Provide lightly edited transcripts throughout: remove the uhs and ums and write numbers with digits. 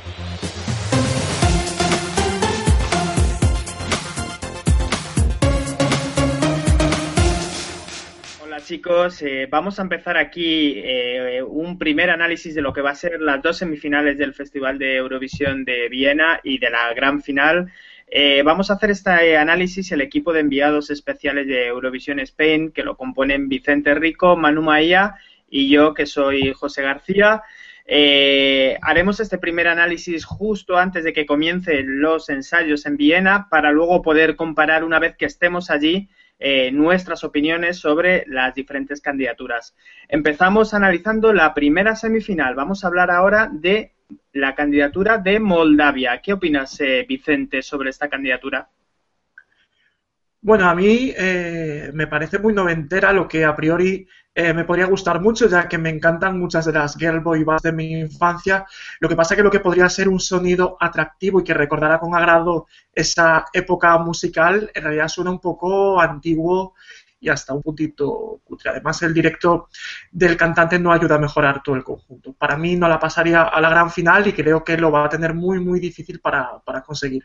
Hola chicos, vamos a empezar aquí un primer análisis de lo que va a ser las dos semifinales del Festival de Eurovisión de Viena y de la gran final. Vamos a hacer este análisis el equipo de enviados especiales de Eurovisión Spain, que lo componen Vicente Rico, Manu Maía y yo, que soy José García. Haremos este primer análisis justo antes de que comiencen los ensayos en Viena para luego poder comparar una vez que estemos allí nuestras opiniones sobre las diferentes candidaturas. Empezamos analizando la primera semifinal. Vamos a hablar ahora de la candidatura de Moldavia. ¿Qué opinas, Vicente, sobre esta candidatura? Bueno, a mí me parece muy noventera, lo que a priori me podría gustar mucho, ya que me encantan muchas de las girl boy bands de mi infancia. Lo que pasa que lo que podría ser un sonido atractivo y que recordará con agrado esa época musical, en realidad suena un poco antiguo y hasta un puntito cutre. Además, el directo del cantante no ayuda a mejorar todo el conjunto. Para mí no la pasaría a la gran final y creo que lo va a tener muy, muy difícil para conseguir.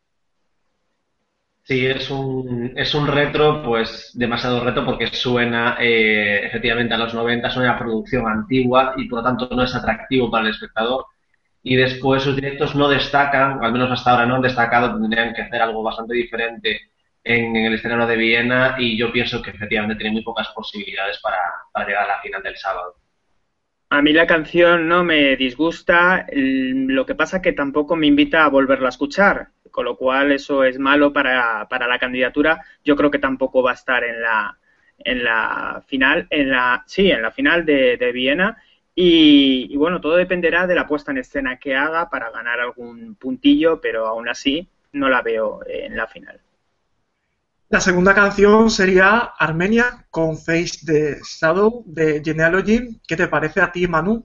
Sí, es un retro, pues demasiado retro porque suena efectivamente a los 90, suena a producción antigua y por lo tanto no es atractivo para el espectador. Y después sus directos no destacan, o al menos hasta ahora no han destacado, tendrían que hacer algo bastante diferente en el escenario de Viena y yo pienso que efectivamente tiene muy pocas posibilidades para llegar a la final del sábado. A mí la canción no me disgusta, lo que pasa que tampoco me invita a volverla a escuchar, con lo cual eso es malo para la candidatura. Yo creo que tampoco va a estar en la final, en la final de Viena. Y bueno, todo dependerá de la puesta en escena que haga para ganar algún puntillo, pero aún así no la veo en la final. La segunda canción sería Armenia con Face the Shadow de Genealogy. ¿Qué te parece a ti, Manu?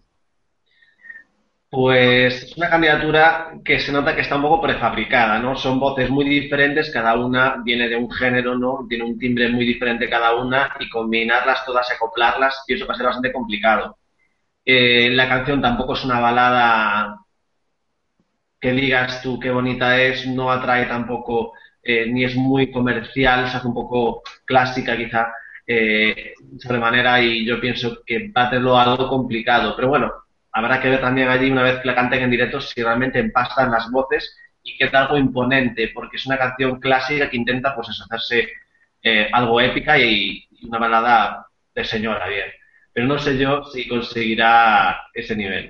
Pues es una candidatura que se nota que está un poco prefabricada, ¿no? Son voces muy diferentes, cada una viene de un género, ¿no? Tiene un timbre muy diferente cada una y combinarlas todas, acoplarlas, pienso que va a ser bastante complicado. La canción tampoco es una balada que digas tú qué bonita es, no atrae tampoco, ni es muy comercial, se hace un poco clásica quizá, sobremanera y yo pienso que va a tenerlo algo complicado, pero bueno, habrá que ver también allí una vez que la canten en directo si realmente empastan las voces y queda algo imponente, porque es una canción clásica que intenta pues eso, hacerse algo épica y una balada de señora, bien, pero no sé yo si conseguirá ese nivel.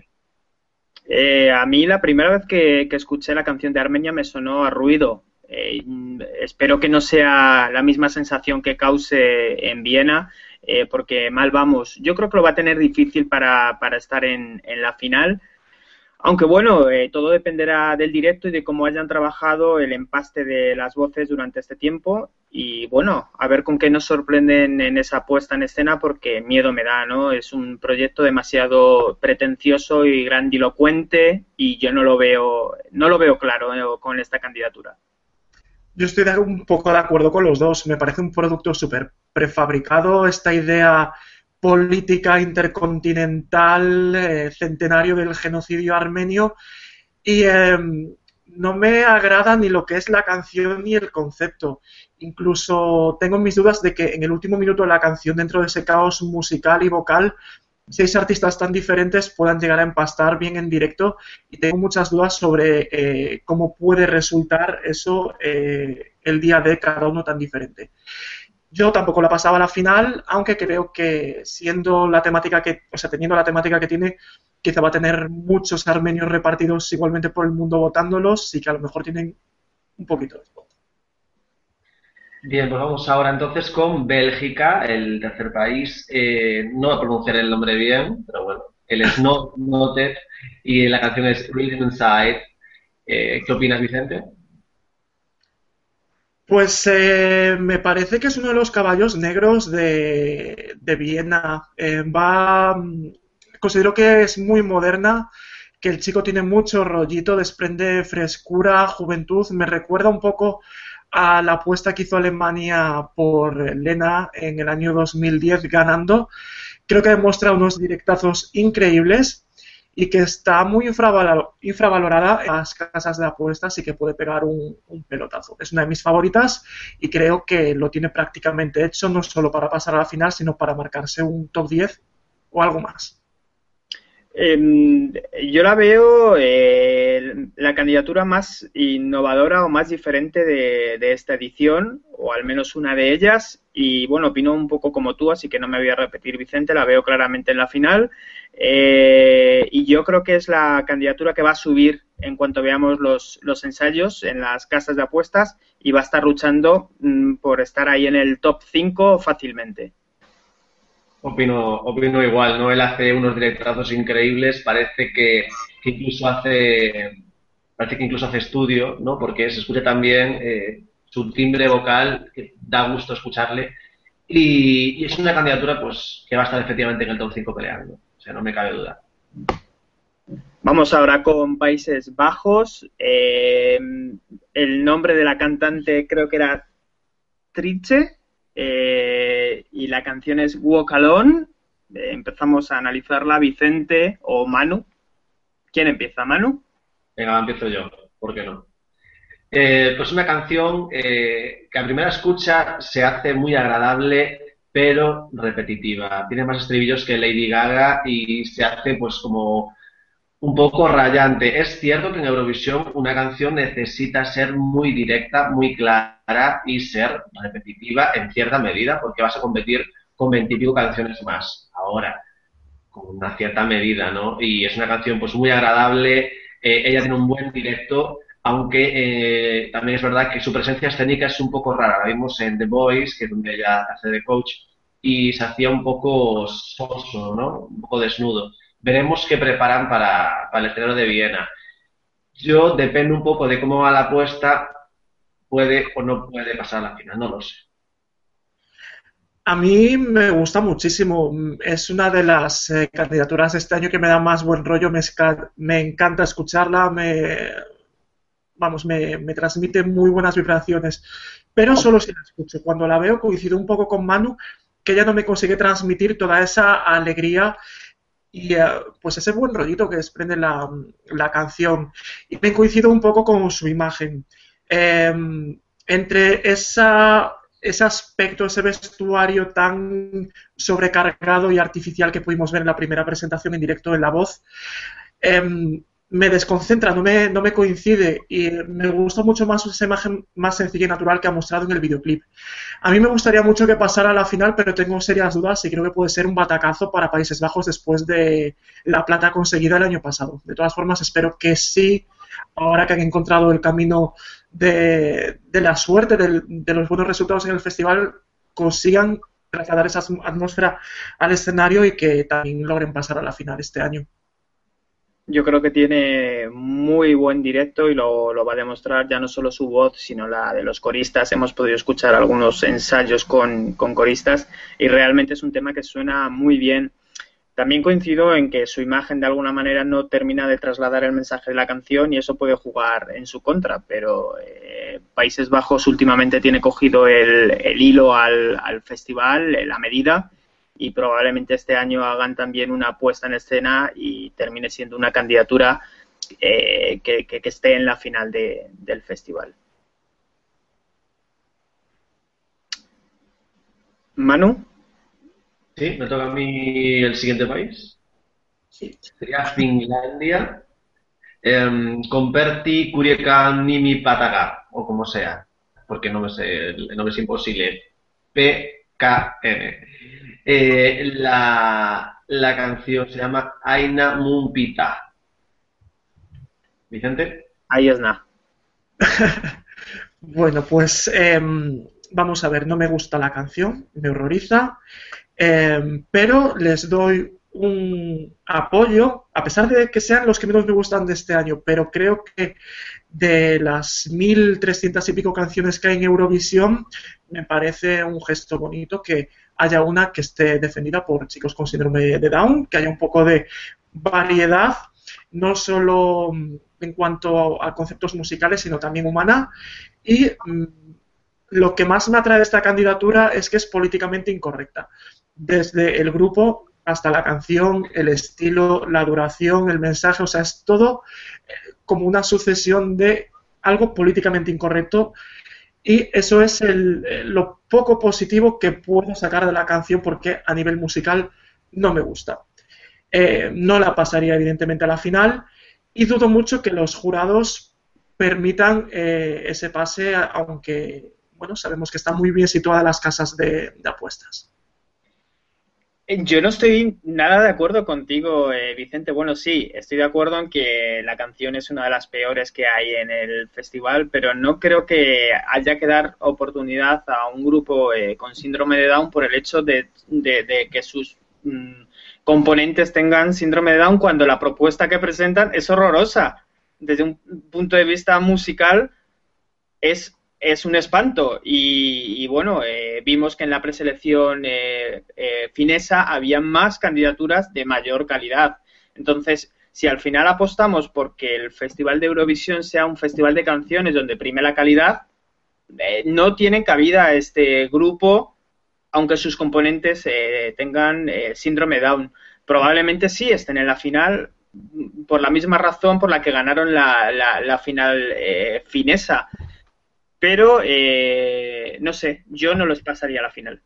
A mí la primera vez que escuché la canción de Armenia me sonó a ruido. Espero que no sea la misma sensación que cause en Viena, porque mal vamos. Yo creo que lo va a tener difícil para estar en la final. Aunque bueno, todo dependerá del directo y de cómo hayan trabajado el empaste de las voces durante este tiempo. Y bueno, a ver con qué nos sorprenden en esa puesta en escena, porque miedo me da, ¿no? Es un proyecto demasiado pretencioso y grandilocuente y yo no lo veo claro, con esta candidatura. Yo estoy un poco de acuerdo con los dos. Me parece un producto súper prefabricado. Esta idea política intercontinental, centenario del genocidio armenio. Y no me agrada ni lo que es la canción ni el concepto. Incluso tengo mis dudas de que en el último minuto de la canción, dentro de ese caos musical y vocal, seis artistas tan diferentes puedan llegar a empastar bien en directo y tengo muchas dudas sobre cómo puede resultar eso el día de cada uno tan diferente. Yo tampoco la pasaba a la final, aunque creo que siendo la temática teniendo la temática que tiene, quizá va a tener muchos armenios repartidos igualmente por el mundo votándolos y que a lo mejor tienen un poquito de voto. Bien, pues vamos ahora entonces con Bélgica, el tercer país. No voy a pronunciar el nombre bien, pero bueno, él es No Noted y la canción es Rhythm Inside. ¿Qué opinas, Vicente? Pues me parece que es uno de los caballos negros de Viena. Considero que es muy moderna, que el chico tiene mucho rollito, desprende frescura, juventud. Me recuerda un poco a la apuesta que hizo Alemania por Lena en el año 2010 ganando. Creo que demuestra unos directazos increíbles y que está muy infravalorada en las casas de apuestas y que puede pegar un pelotazo. Es una de mis favoritas y creo que lo tiene prácticamente hecho, no solo para pasar a la final, sino para marcarse un top 10 o algo más. Yo la veo la candidatura más innovadora o más diferente de esta edición, o al menos una de ellas, y bueno, opino un poco como tú, así que no me voy a repetir, Vicente, la veo claramente en la final, y yo creo que es la candidatura que va a subir en cuanto veamos los ensayos en las casas de apuestas y va a estar luchando por estar ahí en el top 5 fácilmente. Opino igual, ¿no? Él hace unos directazos increíbles, parece que incluso hace estudio, ¿no? Porque se escucha también su timbre vocal, que da gusto escucharle, y es una candidatura pues que va a estar efectivamente en el top 5 peleando, o sea, no me cabe duda. Vamos ahora con Países Bajos. El nombre de la cantante creo que era Tritze. Y la canción es Walk Alone. Empezamos a analizarla, Vicente o Manu. ¿Quién empieza, Manu? Venga, empiezo yo, ¿por qué no? Pues una canción que a primera escucha se hace muy agradable, pero repetitiva. Tiene más estribillos que Lady Gaga y se hace pues como un poco rayante. Es cierto que en Eurovisión una canción necesita ser muy directa, muy clara y ser repetitiva en cierta medida, porque vas a competir con 20 y pico canciones más. Ahora, con una cierta medida, ¿no? Y es una canción pues muy agradable, ella tiene un buen directo, aunque también es verdad que su presencia escénica es un poco rara. La vimos en The Voice, que es donde ella hace de coach, y se hacía un poco soso, ¿no? Un poco desnudo. Veremos qué preparan para el escenario de Viena. Yo, depende un poco de cómo va la apuesta, puede o no puede pasar a la final, no lo sé. A mí me gusta muchísimo. Es una de las candidaturas de este año que me da más buen rollo. Me encanta escucharla. Me transmite muy buenas vibraciones. Pero solo si la escucho. Cuando la veo coincido un poco con Manu, que ella no me consigue transmitir toda esa alegría y pues ese buen rollito que desprende la canción. Y me coincido un poco con su imagen. Entre ese aspecto, ese vestuario tan sobrecargado y artificial que pudimos ver en la primera presentación en directo en La Voz, me desconcentra, no me coincide y me gusta mucho más esa imagen más sencilla y natural que ha mostrado en el videoclip. A mí me gustaría mucho que pasara a la final, pero tengo serias dudas y creo que puede ser un batacazo para Países Bajos después de la plata conseguida el año pasado. De todas formas, espero que sí, ahora que han encontrado el camino de la suerte, de los buenos resultados en el festival, consigan trasladar esa atmósfera al escenario y que también logren pasar a la final este año. Yo creo que tiene muy buen directo y lo va a demostrar ya no solo su voz, sino la de los coristas. Hemos podido escuchar algunos ensayos con coristas y realmente es un tema que suena muy bien. También coincido en que su imagen de alguna manera no termina de trasladar el mensaje de la canción y eso puede jugar en su contra, pero Países Bajos últimamente tiene cogido el hilo al festival, la medida, y probablemente este año hagan también una puesta en escena y termine siendo una candidatura que esté en la final del festival. Manu. Sí, me toca a mí el siguiente país. Sí. Sería Finlandia. Con Pertti Kurikanimi Pataga, o como sea, porque no me sé, el nombre es imposible. PKN. La canción se llama Aina Mumpita. ¿Vicente? Ahí es nada. Bueno, pues vamos a ver, no me gusta la canción, me horroriza, pero les doy un apoyo, a pesar de que sean los que menos me gustan de este año, pero creo que de las 1.300 y pico canciones que hay en Eurovisión, me parece un gesto bonito que haya una que esté defendida por chicos con síndrome de Down, que haya un poco de variedad, no solo en cuanto a conceptos musicales, sino también humana. Y lo que más me atrae de esta candidatura es que es políticamente incorrecta. Desde el grupo hasta la canción, el estilo, la duración, el mensaje, o sea, es todo como una sucesión de algo políticamente incorrecto y eso es lo poco positivo que puedo sacar de la canción porque a nivel musical no me gusta. No la pasaría evidentemente a la final y dudo mucho que los jurados permitan ese pase, aunque bueno, sabemos que están muy bien situadas las casas de apuestas. Yo no estoy nada de acuerdo contigo, Vicente. Bueno, sí, estoy de acuerdo en que la canción es una de las peores que hay en el festival, pero no creo que haya que dar oportunidad a un grupo con síndrome de Down por el hecho de que sus componentes tengan síndrome de Down cuando la propuesta que presentan es horrorosa. Desde un punto de vista musical es un espanto y bueno, vimos que en la preselección finesa había más candidaturas de mayor calidad. Entonces, si al final apostamos porque el Festival de Eurovisión sea un festival de canciones donde prime la calidad, no tienen cabida este grupo, aunque sus componentes tengan síndrome Down. Probablemente sí estén en la final por la misma razón por la que ganaron la final finesa. Pero, no sé, yo no los pasaría a la final.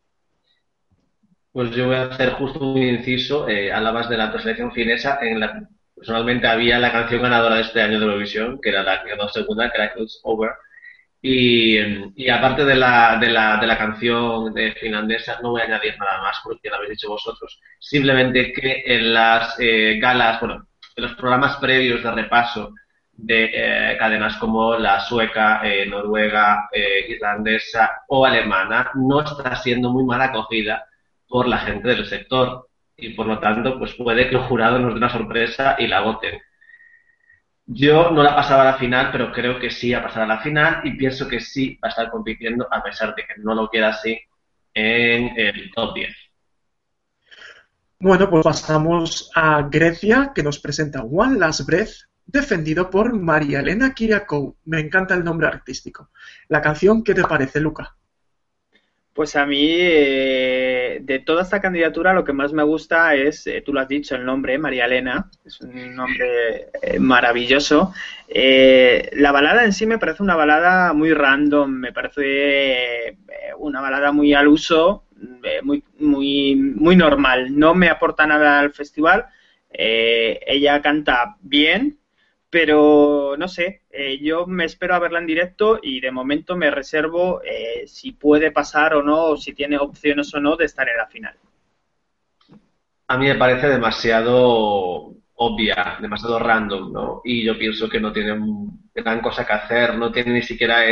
Pues yo voy a hacer justo un inciso. Hablabas de la preselección finesa. Personalmente había la canción ganadora de este año de Eurovisión, que era la que quedó segunda, que era It's Over. Y aparte de la canción finlandesa, no voy a añadir nada más porque lo habéis dicho vosotros. Simplemente que en las galas, bueno, en los programas previos de repaso de cadenas como la sueca, noruega, irlandesa o alemana, no está siendo muy mal acogida por la gente del sector y por lo tanto pues puede que el jurado nos dé una sorpresa y la voten. Yo no la pasaba a la final, pero creo que sí a pasar a la final y pienso que sí va a estar compitiendo, a pesar de que no lo queda así, en el top 10. Bueno, pues pasamos a Grecia, que nos presenta One Last Breath, defendido por María Elena Kyriakou. Me encanta el nombre artístico. La canción, ¿qué te parece, Luca? Pues a mí, de toda esta candidatura, lo que más me gusta es, tú lo has dicho, el nombre, María Elena, es un nombre maravilloso. La balada en sí me parece una balada muy random, me parece una balada muy al uso, muy normal, no me aporta nada al festival. Ella canta bien, pero no sé, yo me espero a verla en directo y de momento me reservo si puede pasar o no, o si tiene opciones o no de estar en la final. A mí me parece demasiado obvia, demasiado random, ¿no? Y yo pienso que no tiene gran cosa que hacer, no tiene ni siquiera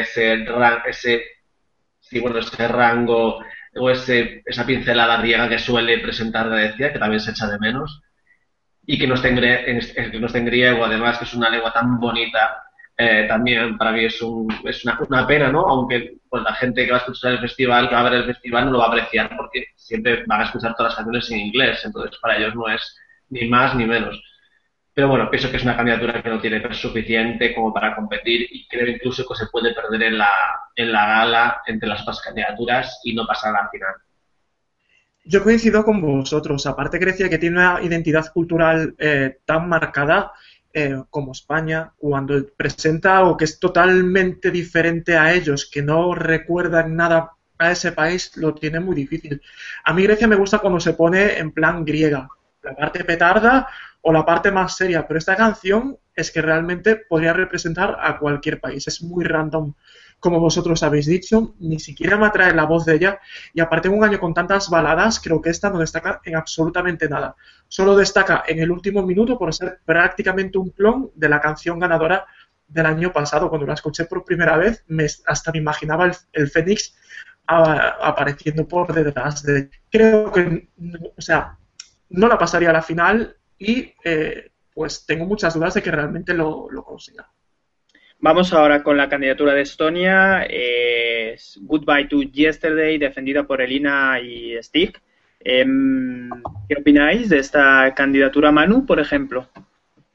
sí, bueno, ese rango o esa pincelada griega que suele presentar Grecia, que también se echa de menos. Y que no esté en griego, además, que es una lengua tan bonita, también para mí es una pena, ¿no? Aunque pues, la gente que va a escuchar el festival, que va a ver el festival, no lo va a apreciar porque siempre van a escuchar todas las canciones en inglés, entonces para ellos no es ni más ni menos. Pero bueno, pienso que es una candidatura que no tiene peso suficiente como para competir y creo incluso que se puede perder en la gala entre las otras candidaturas y no pasar a la final. Yo coincido con vosotros. Aparte, Grecia, que tiene una identidad cultural tan marcada como España, cuando presenta algo que es totalmente diferente a ellos, que no recuerdan nada a ese país, lo tiene muy difícil. A mí Grecia me gusta cuando se pone en plan griega, la parte petarda o la parte más seria, pero esta canción es que realmente podría representar a cualquier país. Es muy random, como vosotros habéis dicho, ni siquiera me atrae la voz de ella y aparte de un año con tantas baladas, creo que esta no destaca en absolutamente nada. Solo destaca en el último minuto por ser prácticamente un clon de la canción ganadora del año pasado. Cuando la escuché por primera vez, hasta me imaginaba el Fénix apareciendo por detrás de... Creo que, o sea, no la pasaría a la final y pues tengo muchas dudas de que realmente lo consiga. Vamos ahora con la candidatura de Estonia, Goodbye to Yesterday, defendida por Elina y Stig. ¿Qué opináis de esta candidatura, Manu, por ejemplo?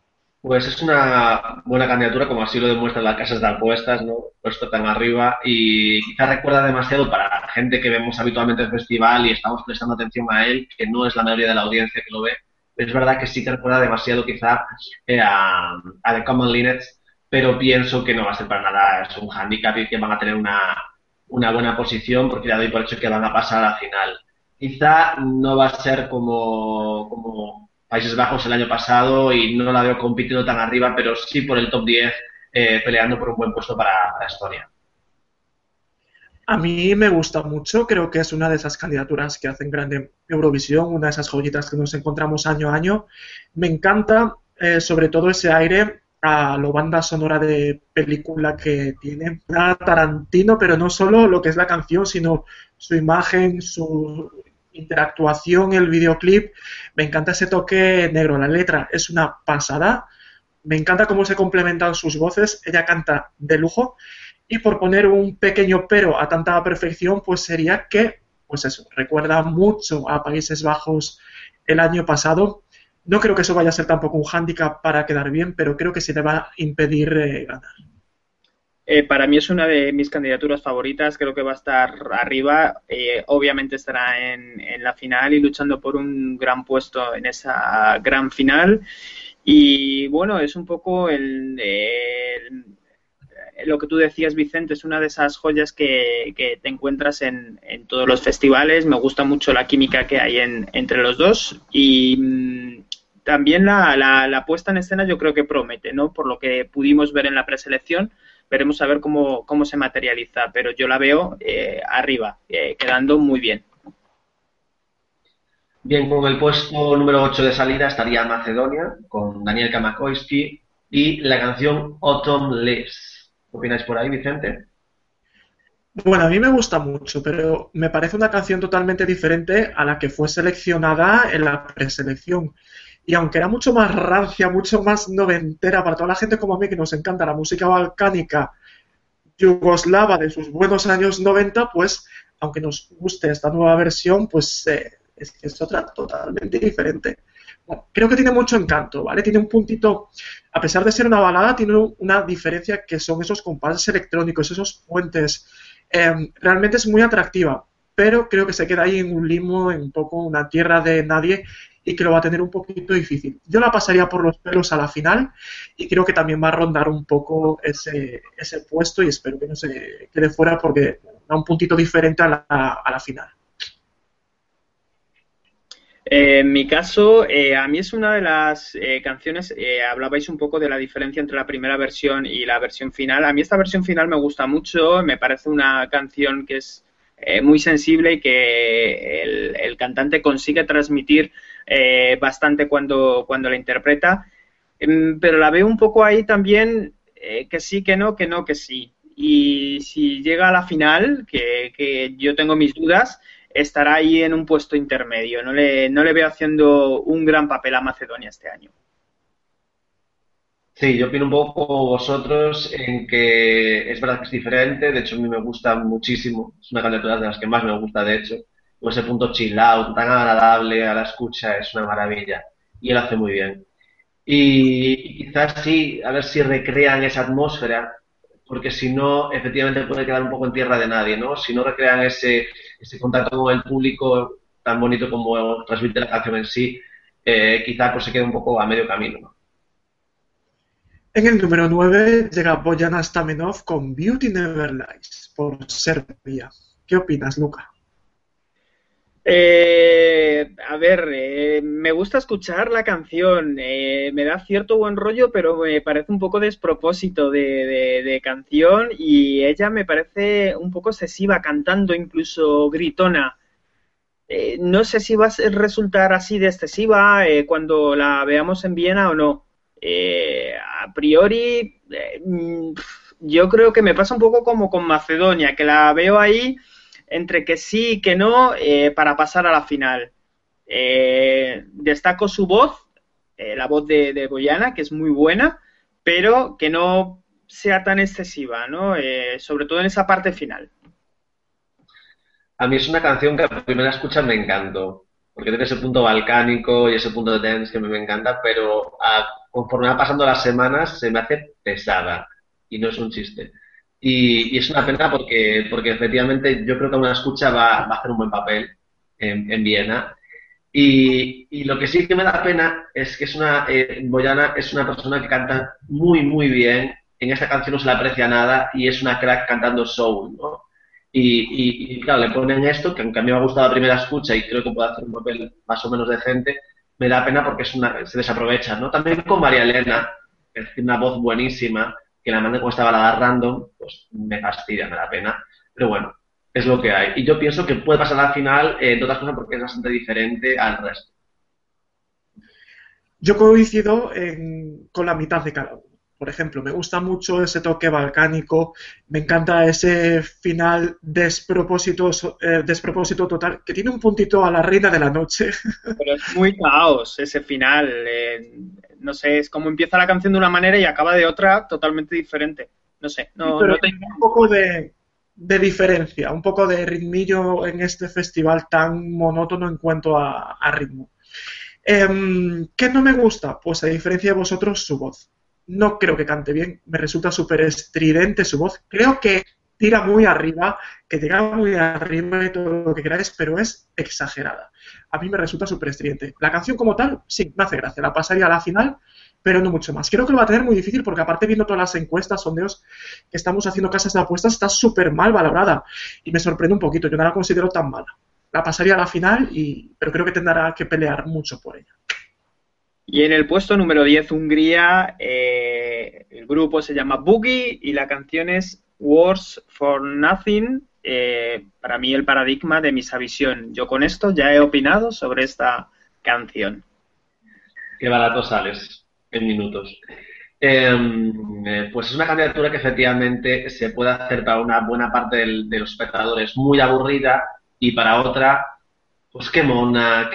Pues es una buena candidatura, como así lo demuestran las casas de apuestas, ¿no? Puesto tan arriba y quizás recuerda demasiado para la gente que vemos habitualmente el festival y estamos prestando atención a él, que no es la mayoría de la audiencia que lo ve. Es verdad que sí que recuerda demasiado quizá a The Common Linnets, pero pienso que no va a ser para nada es un handicap y que van a tener una buena posición porque ya doy por hecho que van a pasar a la final. Quizá no va a ser como Países Bajos el año pasado y no la veo compitiendo tan arriba, pero sí por el top 10 peleando por un buen puesto para Estonia. A mí me gusta mucho, creo que es una de esas candidaturas que hacen grande Eurovisión, una de esas joyitas que nos encontramos año a año. Me encanta sobre todo ese aire a lo banda sonora de película que tiene a Tarantino, pero no solo lo que es la canción, sino su imagen, su interactuación, el videoclip. Me encanta ese toque negro, la letra es una pasada. Me encanta cómo se complementan sus voces, ella canta de lujo y por poner un pequeño pero a tanta perfección, pues sería que, pues eso, recuerda mucho a Países Bajos el año pasado. No creo que eso vaya a ser tampoco un hándicap para quedar bien, pero creo que sí le va a impedir ganar. Para mí es una de mis candidaturas favoritas, creo que va a estar arriba, obviamente estará en la final y luchando por un gran puesto en esa gran final. Y bueno, es un poco lo que tú decías, Vicente, es una de esas joyas que te encuentras en todos los festivales. Me gusta mucho la química que hay entre los dos y también la puesta en escena yo creo que promete, ¿no? Por lo que pudimos ver en la preselección, veremos a ver cómo se materializa, pero yo la veo arriba, quedando muy bien. Bien, con el puesto número 8 de salida estaría Macedonia, con Daniel Kamakoyski y la canción Autumn Leaves. ¿Qué opináis por ahí, Vicente? Bueno, a mí me gusta mucho, pero me parece una canción totalmente diferente a la que fue seleccionada en la preselección. Y aunque era mucho más rancia, mucho más noventera para toda la gente como a mí que nos encanta la música balcánica yugoslava de sus buenos años 90, pues aunque nos guste esta nueva versión, pues es otra totalmente diferente. Bueno, creo que tiene mucho encanto, ¿vale? Tiene un puntito, a pesar de ser una balada, tiene una diferencia que son esos compases electrónicos, esos puentes. Realmente es muy atractiva, pero creo que se queda ahí en un limbo, en un poco una tierra de nadie y que lo va a tener un poquito difícil. Yo la pasaría por los pelos a la final y creo que también va a rondar un poco ese puesto y espero que no se quede fuera porque da un puntito diferente a la final. En mi caso, a mí es una de las canciones, hablabais un poco de la diferencia entre la primera versión y la versión final. A mí esta versión final me gusta mucho, me parece una canción que es muy sensible y que el cantante consigue transmitir bastante cuando la interpreta, pero la veo un poco ahí también que sí, que no, que no, que sí. Y si llega a la final, que yo tengo mis dudas, estará ahí en un puesto intermedio. No le veo haciendo un gran papel a Macedonia este año. Sí, yo opino un poco como vosotros en que es verdad que es diferente, de hecho a mí me gusta muchísimo, es una candidatura de las que más me gusta de hecho, con ese punto chill out, tan agradable a la escucha, es una maravilla y él hace muy bien. Y quizás sí, a ver si recrean esa atmósfera, porque si no, efectivamente puede quedar un poco en tierra de nadie, ¿no? Si no recrean ese contacto con el público tan bonito como transmite la canción en sí, quizás pues se quede un poco a medio camino, ¿no? En el número 9 llega Bojana Stamenov con Beauty Never Lies por Serbia. ¿Qué opinas, Luca? A ver, me gusta escuchar la canción, me da cierto buen rollo, pero me parece un poco despropósito de canción y ella me parece un poco excesiva cantando, incluso gritona. No sé si va a resultar así de excesiva cuando la veamos en Viena o no. A priori, yo creo que me pasa un poco como con Macedonia, que la veo ahí entre que sí y que no para pasar a la final. Destaco su voz, la voz de Boyana, que es muy buena, pero que no sea tan excesiva, ¿no? Sobre todo en esa parte final. A mí es una canción que a primera escucha me encantó, porque tiene ese punto balcánico y ese punto de dance que a mí me encanta, pero conforme van pasando las semanas se me hace pesada y no es un chiste. Y es una pena porque efectivamente yo creo que una escucha va a hacer un buen papel en Viena. Y lo que sí que me da pena es que Boyana es una persona que canta muy, muy bien. En esta canción no se le aprecia nada y es una crack cantando soul, ¿no? Y claro, le ponen esto, que aunque a mí me ha gustado la primera escucha y creo que puede hacer un papel más o menos decente, me da pena porque se desaprovecha, ¿no? También con María Elena, que tiene una voz buenísima, que la mande con esta balada random, pues me fastidia, me da pena. Pero bueno, es lo que hay. Y yo pienso que puede pasar al final, entre otras cosas, porque es bastante diferente al resto. Yo coincido con la mitad de cada uno. Por ejemplo, me gusta mucho ese toque balcánico, me encanta ese final despropósito total, que tiene un puntito a la reina de la noche. Pero es muy caos ese final. No sé, es como empieza la canción de una manera y acaba de otra totalmente diferente. No sé, Pero no te... un poco de diferencia, un poco de ritmillo en este festival tan monótono en cuanto a ritmo. ¿Qué no me gusta? Pues a diferencia de vosotros, su voz. No creo que cante bien, me resulta súper estridente su voz. Creo que tira muy arriba, que llega muy arriba y todo lo que queráis, pero es exagerada. A mí me resulta súper estridente. La canción como tal, sí, me hace gracia, la pasaría a la final, pero no mucho más. Creo que lo va a tener muy difícil porque aparte viendo todas las encuestas, sondeos que estamos haciendo casas de apuestas, está súper mal valorada y me sorprende un poquito, yo no la considero tan mala. La pasaría a la final, pero creo que tendrá que pelear mucho por ella. Y en el puesto número 10, Hungría, el grupo se llama Boogie y la canción es Wars for Nothing, para mí el paradigma de Misavisión. Yo con esto ya he opinado sobre esta canción. Qué barato sales en minutos. Pues es una candidatura que efectivamente se puede hacer para una buena parte de los espectadores muy aburrida y para otra, pues qué mona,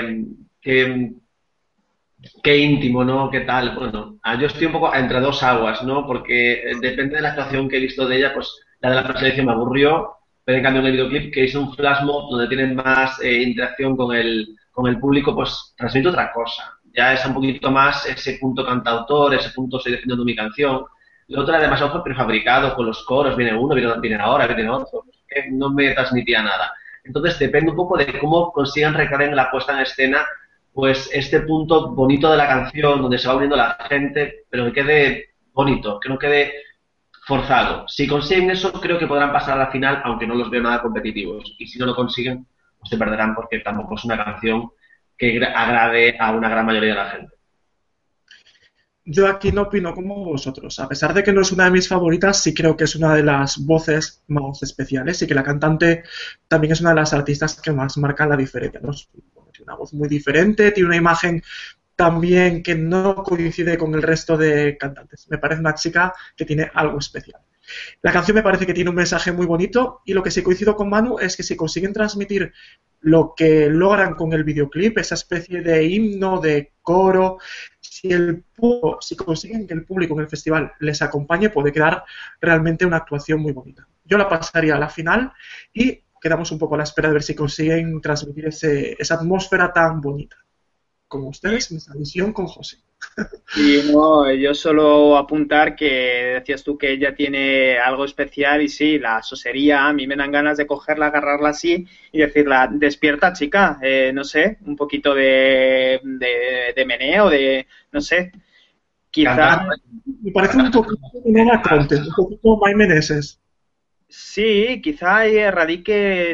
qué íntimo, ¿no? ¿Qué tal? Bueno, yo estoy un poco entre dos aguas, ¿no? Porque depende de la actuación que he visto de ella, pues la de la preselección me aburrió, pero en cambio en el videoclip que hizo un flash mob donde tienen más interacción con el público, pues transmite otra cosa. Ya es un poquito más ese punto cantautor, ese punto estoy defendiendo mi canción. Lo otro era demasiado prefabricado con los coros, viene uno, viene ahora, viene otro, que no me transmitía nada. Entonces depende un poco de cómo consigan recrear en la puesta en escena pues este punto bonito de la canción donde se va uniendo la gente, pero que quede bonito, que no quede forzado. Si consiguen eso, creo que podrán pasar a la final, aunque no los veo nada competitivos. Y si no lo consiguen, pues se perderán porque tampoco es una canción que agrade a una gran mayoría de la gente. Yo aquí no opino como vosotros. A pesar de que no es una de mis favoritas, sí creo que es una de las voces más especiales y que la cantante también es una de las artistas que más marcan la diferencia, ¿no? Tiene una voz muy diferente, tiene una imagen también que no coincide con el resto de cantantes. Me parece una chica que tiene algo especial. La canción me parece que tiene un mensaje muy bonito y lo que sí coincido con Manu es que si consiguen transmitir lo que logran con el videoclip, esa especie de himno, de coro, si consiguen que el público en el festival les acompañe, puede quedar realmente una actuación muy bonita. Yo la pasaría a la final y quedamos un poco a la espera de ver si consiguen transmitir esa atmósfera tan bonita. Como ustedes, Misavisión con José. Y no, yo solo apuntar que decías tú que ella tiene algo especial y sí, la sosería, a mí me dan ganas de cogerla, agarrarla así y decirla, despierta chica, no sé, un poquito de meneo, no sé, quizá... Me parece un poquito de Conte, un poquito Mai Meneses. Sí, quizá ahí radique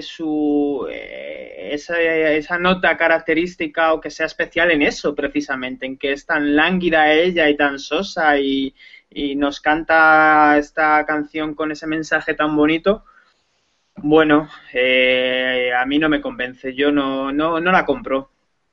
esa nota característica o que sea especial en eso, precisamente, en que es tan lánguida ella y tan sosa y nos canta esta canción con ese mensaje tan bonito. Bueno, a mí no me convence, yo no la compro.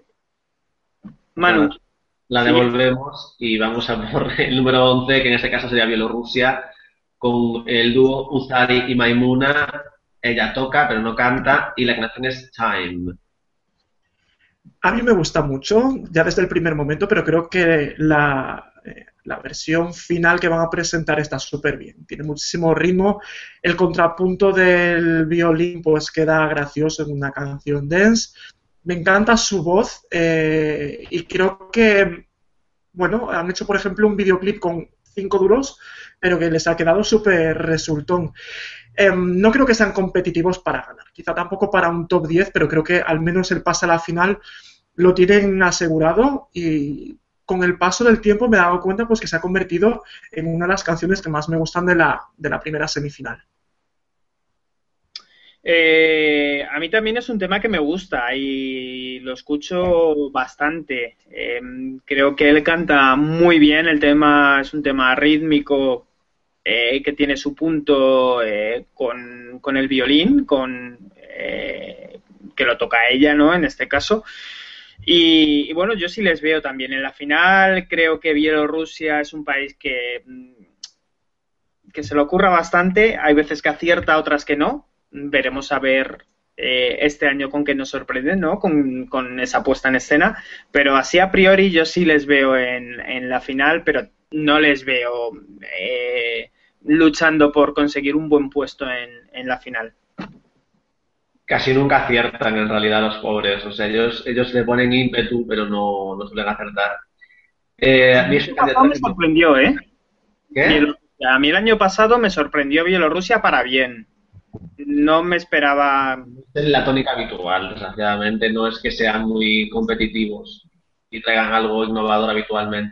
Manu. La devolvemos y vamos a por el número 11, que en este caso sería Bielorrusia, con el dúo Uzari y Maimuna. Ella toca, pero no canta, y la canción es Time. A mí me gusta mucho, ya desde el primer momento, pero creo que la versión final que van a presentar está súper bien. Tiene muchísimo ritmo. El contrapunto del violín pues queda gracioso en una canción dance. Me encanta su voz y creo que bueno, han hecho, por ejemplo, un videoclip con 5 duros, pero que les ha quedado súper resultón. No creo que sean competitivos para ganar, quizá tampoco para un top 10, pero creo que al menos el pase a la final lo tienen asegurado y con el paso del tiempo me he dado cuenta pues que se ha convertido en una de las canciones que más me gustan de la primera semifinal. A mí también es un tema que me gusta y lo escucho bastante. Creo que él canta muy bien, el tema es un tema rítmico que tiene su punto con el violín, que lo toca ella, ¿no? En este caso. Y bueno, yo sí les veo también en la final. Creo que Bielorrusia es un país que se le ocurra bastante. Hay veces que acierta, otras que no. Veremos a ver este año con qué nos sorprende, ¿no? Con esa puesta en escena. Pero así a priori yo sí les veo en la final, pero no les veo luchando por conseguir un buen puesto en la final. Casi nunca aciertan en realidad los pobres, o sea, ellos le ponen ímpetu, pero no suelen acertar. A mí es un pasado me sorprendió, ¿eh? ¿Qué? A mí el año pasado me sorprendió Bielorrusia para bien. No me esperaba. Es la tónica habitual, desgraciadamente, no es que sean muy competitivos y traigan algo innovador habitualmente.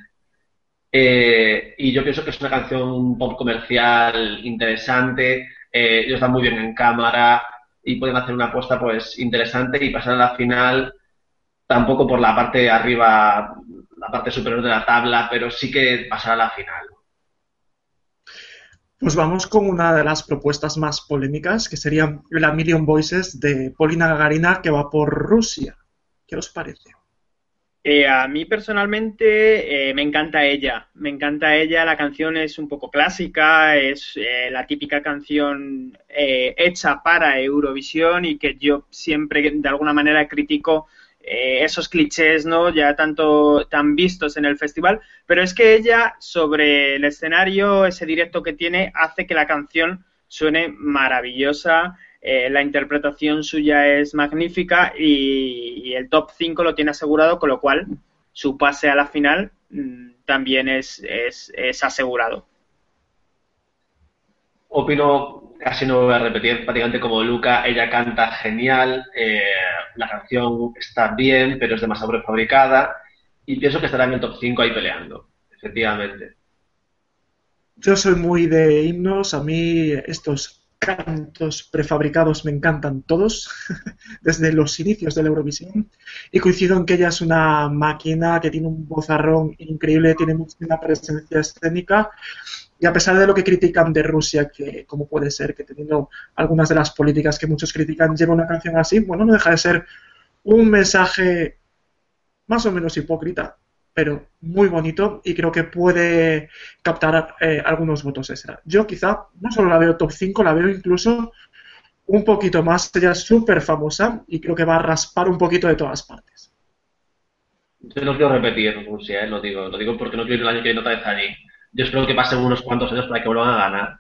Y yo pienso que es una canción pop comercial interesante, ellos están muy bien en cámara y pueden hacer una apuesta pues interesante y pasar a la final, tampoco por la parte de arriba, la parte superior de la tabla, pero sí que pasar a la final. Pues vamos con una de las propuestas más polémicas, que sería la Million Voices de Polina Gagarina, que va por Rusia. ¿Qué os parece? A mí personalmente me encanta ella, la canción es un poco clásica, es la típica canción hecha para Eurovisión y que yo siempre de alguna manera critico esos clichés, ¿no? Ya tan vistos en el festival, pero es que ella sobre el escenario, ese directo que tiene, hace que la canción suene maravillosa. La interpretación suya es magnífica y el top 5 lo tiene asegurado, con lo cual su pase a la final también es asegurado. Opino, casi no voy a repetir, prácticamente como Luca, ella canta genial, la canción está bien, pero es demasiado prefabricada y pienso que estará en el top 5 ahí peleando, efectivamente. Yo soy muy de himnos, a mí estos cantos prefabricados me encantan todos, desde los inicios de la Eurovisión, y coincido en que ella es una máquina que tiene un vozarrón increíble, tiene mucha presencia escénica, y a pesar de lo que critican de Rusia, que como puede ser que teniendo algunas de las políticas que muchos critican lleva una canción así, bueno, no deja de ser un mensaje más o menos hipócrita, pero muy bonito y creo que puede captar algunos votos extra. Yo quizá no solo la veo top 5, la veo incluso un poquito más, ella es súper famosa y creo que va a raspar un poquito de todas partes. Yo no quiero repetir Rusia, lo digo porque no quiero ir el año que viene otra vez allí. Yo espero que pasen unos cuantos años para que vuelvan a ganar.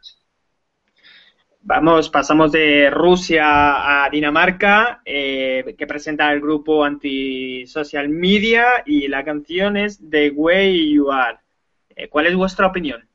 Pasamos de Rusia a Dinamarca, que presenta el grupo Anti-Social Media y la canción es The Way You Are. ¿Cuál es vuestra opinión?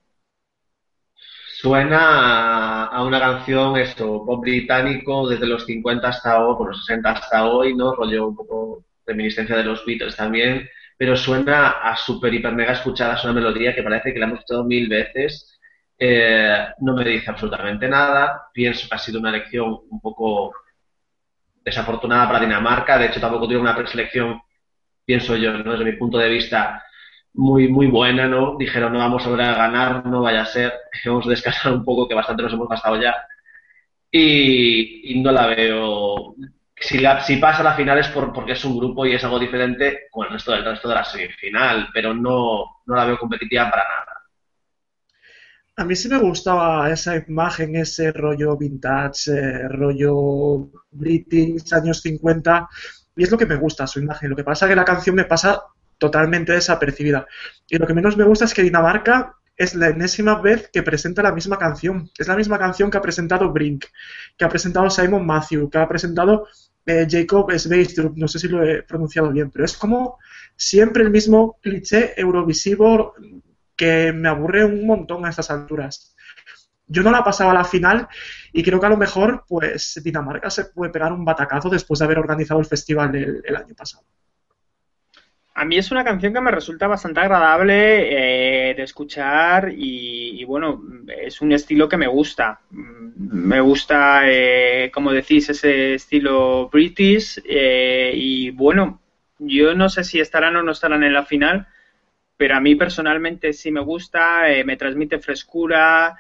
Suena a una canción, esto, pop británico desde los 50 hasta hoy, por los 60 hasta hoy, ¿no? Rollo un poco reminiscencia de los Beatles también, pero suena a súper, hiper, mega escuchada, es una melodía que parece que la hemos escuchado 1000 veces. No me dice absolutamente nada, pienso que ha sido una elección un poco desafortunada para Dinamarca, de hecho tampoco tuvo una preselección, pienso yo, ¿no? Desde mi punto de vista, muy buena, ¿no? Dijeron, no vamos a volver a ganar, no vaya a ser, vamos a descansar un poco, que bastante nos hemos gastado ya, y no la veo. Si pasa a la final es porque es un grupo y es algo diferente con el resto de la semifinal, pero no la veo competitiva para nada. A mí sí me gustaba esa imagen, ese rollo vintage, rollo British, años 50, y es lo que me gusta, su imagen. Lo que pasa es que la canción me pasa totalmente desapercibida. Y lo que menos me gusta es que Dinamarca es la enésima vez que presenta la misma canción. Es la misma canción que ha presentado Brink, que ha presentado Simon Matthew, que ha presentado Jacob Sveistrup, no sé si lo he pronunciado bien, pero es como siempre el mismo cliché eurovisivo que me aburre un montón a estas alturas. Yo no la pasaba a la final y creo que a lo mejor pues Dinamarca se puede pegar un batacazo después de haber organizado el festival el año pasado. A mí es una canción que me resulta bastante agradable de escuchar y, bueno, es un estilo que me gusta. Me gusta, como decís, ese estilo British y bueno, yo no sé si estarán o no estarán en la final, pero a mí personalmente sí me gusta, me transmite frescura,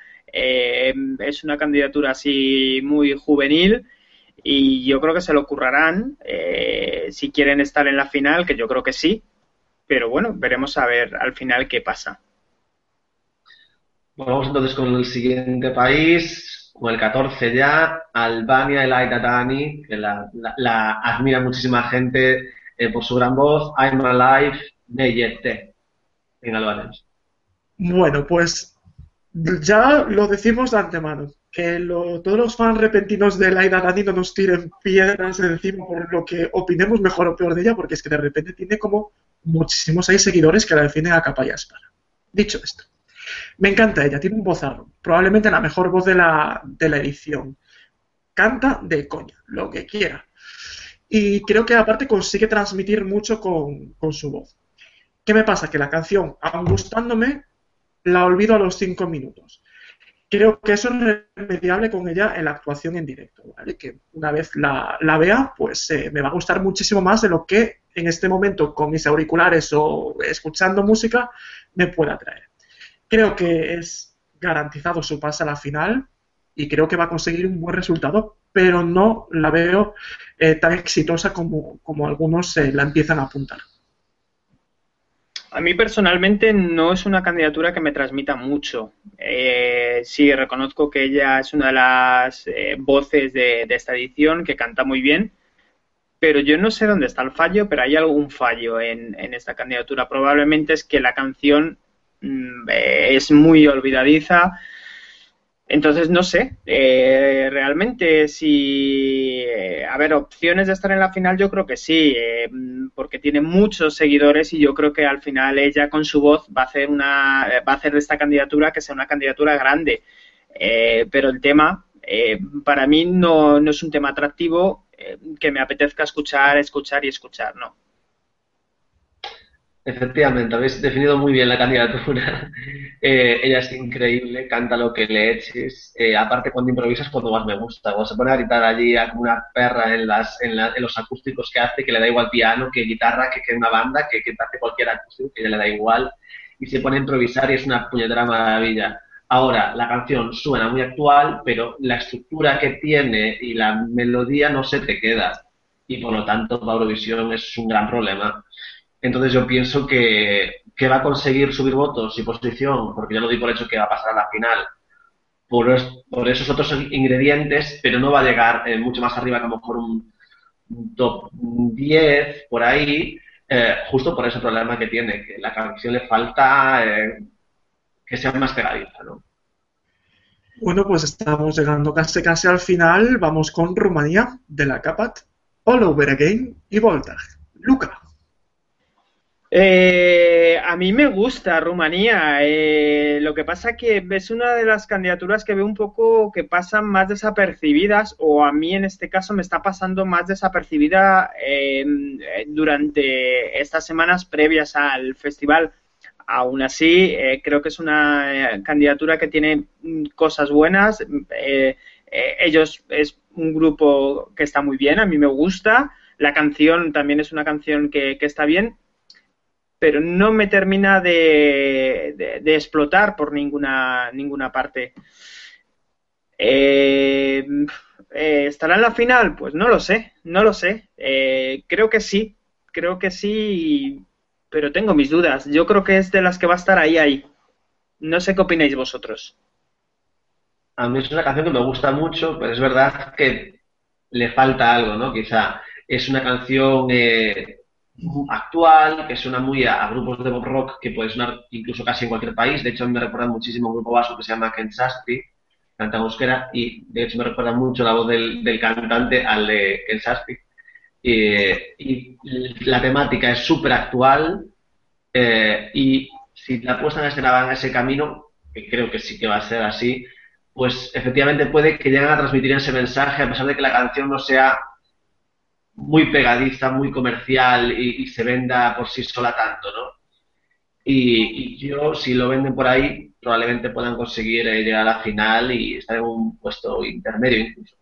es una candidatura así muy juvenil y yo creo que se lo currarán si quieren estar en la final, que yo creo que sí, pero bueno, veremos a ver al final qué pasa. Bueno, vamos entonces con el siguiente país, con el 14 ya, Albania, Elaida Dani, que la admira muchísima gente por su gran voz, I'm Alive, Neyete, en albanés. Bueno, pues ya lo decimos de antemano, que todos los fans repentinos de Laida Dani no nos tiren piedras encima por lo que opinemos mejor o peor de ella, porque es que de repente tiene como muchísimos ahí seguidores que la defienden a capa y a espada. Dicho esto, me encanta ella, tiene un vozarrón, probablemente la mejor voz de la edición. Canta de coña, lo que quiera. Y creo que aparte consigue transmitir mucho con su voz. ¿Qué me pasa? Que la canción, aun gustándome, la olvido a los 5 minutos. Creo que eso es remediable con ella en la actuación en directo, ¿vale? Que una vez la vea, pues me va a gustar muchísimo más de lo que en este momento con mis auriculares o escuchando música me pueda traer. Creo que es garantizado su pase a la final y creo que va a conseguir un buen resultado, pero no la veo tan exitosa como algunos la empiezan a apuntar. A mí personalmente no es una candidatura que me transmita mucho. Sí, reconozco que ella es una de las voces de esta edición, que canta muy bien, pero yo no sé dónde está el fallo, pero hay algún fallo en esta candidatura. Probablemente es que la canción es muy olvidadiza. Entonces, no sé, realmente si, a ver, opciones de estar en la final yo creo que sí, porque tiene muchos seguidores y yo creo que al final ella con su voz va a hacer de esta candidatura que sea una candidatura grande. Pero el tema, para mí no es un tema atractivo que me apetezca escuchar y escuchar, no. Efectivamente, habéis definido muy bien la candidatura. Ella es increíble, canta lo que le eches. Aparte, cuando improvisas, cuando más me gusta. Cuando se pone a gritar allí como una perra en los acústicos que hace, que le da igual piano, que guitarra, que una banda, que hace cualquier acústico, que le da igual. Y se pone a improvisar y es una puñetera maravilla. Ahora, la canción suena muy actual, pero la estructura que tiene y la melodía no se te queda. Y por lo tanto, para Eurovisión es un gran problema. Entonces yo pienso que va a conseguir subir votos y posición, porque ya lo di por hecho que va a pasar a la final, por esos otros ingredientes, pero no va a llegar mucho más arriba, que a lo mejor un top 10 por ahí, justo por ese problema que tiene, que la canción le falta que sea más pegadiza, ¿no? Bueno, pues estamos llegando casi al final. Vamos con Rumanía, de la Capat, All Over Again y Voltage. Luca. A mí me gusta Rumanía, lo que pasa que es una de las candidaturas que veo un poco que pasan más desapercibidas, o a mí en este caso me está pasando más desapercibida durante estas semanas previas al festival. Aún así, creo que es una candidatura que tiene cosas buenas. Ellos es un grupo que está muy bien, a mí me gusta. La canción también es una canción que está bien, pero no me termina de explotar por ninguna parte. ¿Estará en la final? Pues no lo sé. Creo que sí, pero tengo mis dudas. Yo creo que es de las que va a estar ahí. No sé qué opináis vosotros. A mí es una canción que me gusta mucho, pero es verdad que le falta algo, ¿no? Quizá es una canción actual, que suena muy a grupos de pop rock que puede sonar incluso casi en cualquier país. De hecho, a mí me recuerda muchísimo a un grupo vasco que se llama Ken Sastry, canta en euskera, y de hecho me recuerda mucho la voz del cantante al de Ken Sastry. y la temática es súper actual, y si la puesta en escena va en ese camino, que creo que sí que va a ser así, pues efectivamente puede que lleguen a transmitir ese mensaje a pesar de que la canción no sea muy pegadiza, muy comercial y se venda por sí sola tanto, ¿no? Y yo, si lo venden por ahí, probablemente puedan conseguir llegar a la final y estar en un puesto intermedio incluso.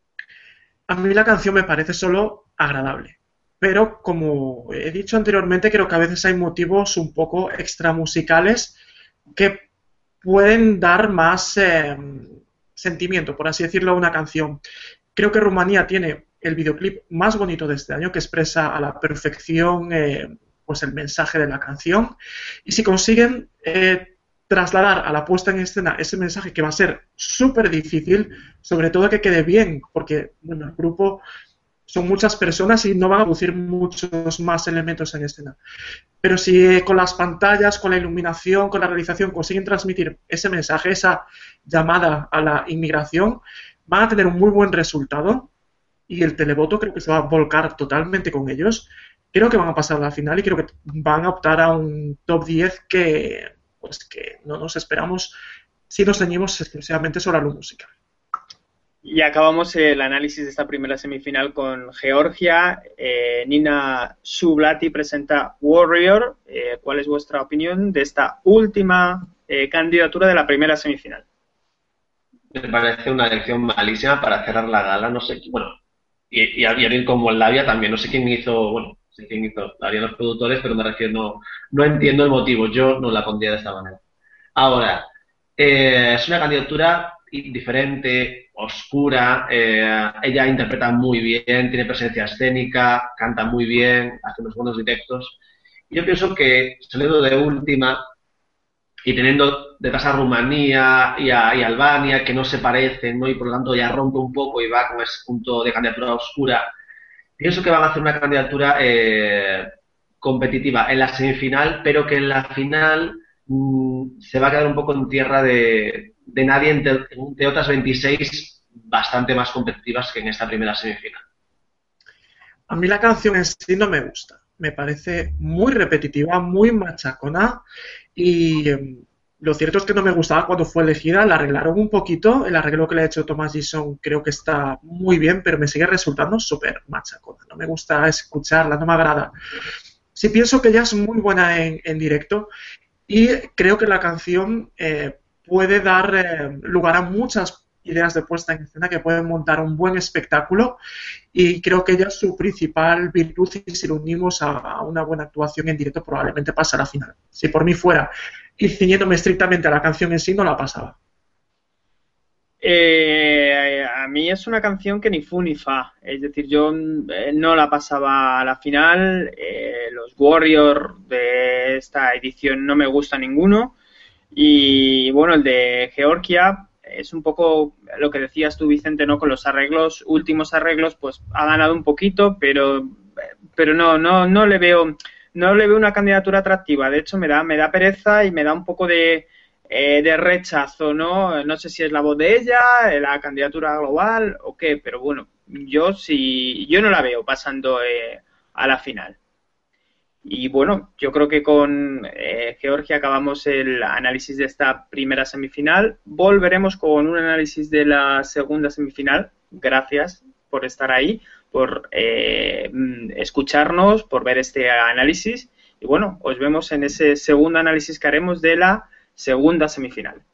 A mí la canción me parece solo agradable, pero como he dicho anteriormente, creo que a veces hay motivos un poco extramusicales que pueden dar más sentimiento, por así decirlo, a una canción. Creo que Rumanía tiene el videoclip más bonito de este año, que expresa a la perfección pues el mensaje de la canción. Y si consiguen trasladar a la puesta en escena ese mensaje, que va a ser súper difícil, sobre todo que quede bien, porque bueno, el grupo son muchas personas y no van a producir muchos más elementos en escena. Pero si con las pantallas, con la iluminación, con la realización consiguen transmitir ese mensaje, esa llamada a la inmigración, van a tener un muy buen resultado y el televoto creo que se va a volcar totalmente con ellos. Creo que van a pasar a la final y creo que van a optar a un top 10 que, pues, que no nos esperamos si nos ceñimos exclusivamente sobre la música. Y acabamos el análisis de esta primera semifinal con Georgia. Nina Sublati presenta Warrior. ¿Cuál es vuestra opinión de esta última candidatura de la primera semifinal? Me parece una elección malísima para cerrar la gala. No sé, bueno, y abrir con Moldavia también. No sé quién hizo, bueno, sé quién hizo, la harían los productores, pero me refiero, no entiendo el motivo. Yo no la pondría de esta manera. Ahora, es una candidatura diferente, oscura, ella interpreta muy bien, tiene presencia escénica, canta muy bien, hace unos buenos directos. Y yo pienso que saliendo de última y teniendo detrás a Rumanía y Albania, que no se parecen, ¿no? Y por lo tanto ya rompe un poco y va con ese punto de candidatura oscura, pienso que van a hacer una candidatura competitiva en la semifinal, pero que en la final se va a quedar un poco en tierra de nadie entre otras 26 bastante más competitivas que en esta primera semifinal. A mí la canción en sí no me gusta. Me parece muy repetitiva, muy machacona y lo cierto es que no me gustaba cuando fue elegida. La arreglaron un poquito. El arreglo que le ha hecho Thomas Gison creo que está muy bien, pero me sigue resultando súper machacona. No me gusta escucharla, no me agrada. Sí pienso que ella es muy buena en directo y creo que la canción puede dar lugar a muchas ideas de puesta en escena que pueden montar un buen espectáculo y creo que ella es su principal virtud y si lo unimos a una buena actuación en directo probablemente pasa a la final. Si por mí fuera y ciñéndome estrictamente a la canción en sí no la pasaba. A mí es una canción que ni fu ni fa, es decir, yo no la pasaba a la final, los Warriors de esta edición no me gusta ninguno y bueno, el de Georgia es un poco lo que decías tú, Vicente, ¿no? Con los arreglos, últimos arreglos, pues ha ganado un poquito, pero no le veo una candidatura atractiva, de hecho me da pereza y me da un poco de rechazo, ¿no? No sé si es la voz de ella, la candidatura global o qué, pero bueno, yo no la veo pasando a la final. Y bueno, yo creo que con Georgia acabamos el análisis de esta primera semifinal. Volveremos con un análisis de la segunda semifinal. Gracias por estar ahí, por escucharnos, por ver este análisis. Y bueno, os vemos en ese segundo análisis que haremos de la segunda semifinal.